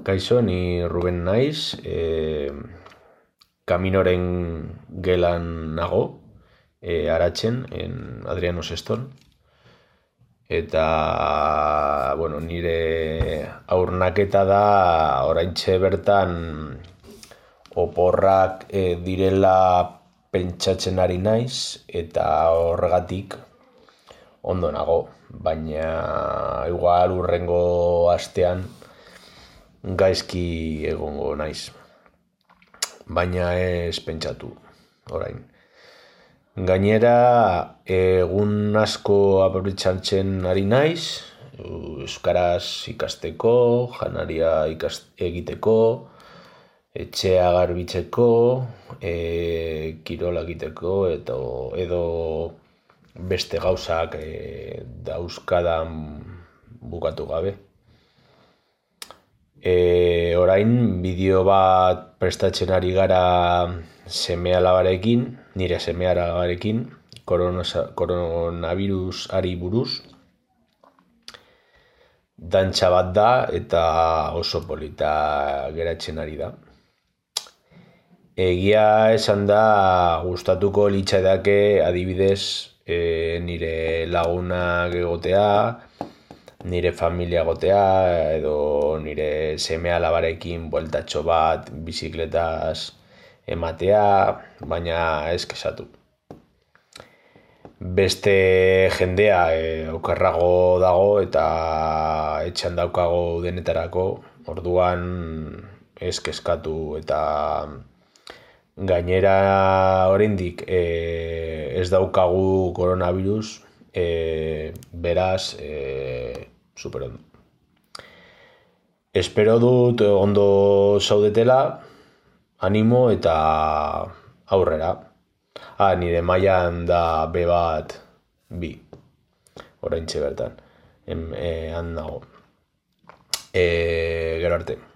Kaixo, ni Ruben naiz, Kaminoren gelan nago, Aratzen, Adriano Seston. Eta, nire aurnaketa da oraintxe bertan oporrak direla pentsatzen ari naiz, eta horregatik ondo nago, baina igual hurrengo astean gaizki egongo naiz. Baina ez pentsatu, orain. Gainera, egun asko aprobetxatzen ari naiz, euskaraz ikasteko, janaria egiteko, etxea garbitzeko, kirola egiteko, edo beste gauzak dauzkadan bukatu gabe. Orain bideo bat prestatzen ari gara nire seme-alabarekin, koronavirusari buruz. Dantza bat da eta oso polita geratzen ari da. Egia esan da gustatuko litzaidake adibidez nire lagunak egotea, nire familia egotea, edo nire seme-alabarekin bueltatxo bat bizikletaz ematea, baina ez kexatu. Beste jendea okerrago dago eta etxean daukago denetarako, orduan ez kezkatu eta gainera oraindik ez daukagu koronavirus, beraz super ondo. Espero dut ondo zaudetela, animo eta aurrera. Nire mailan da B2, oraintxe bertan, han nago. Gero arte.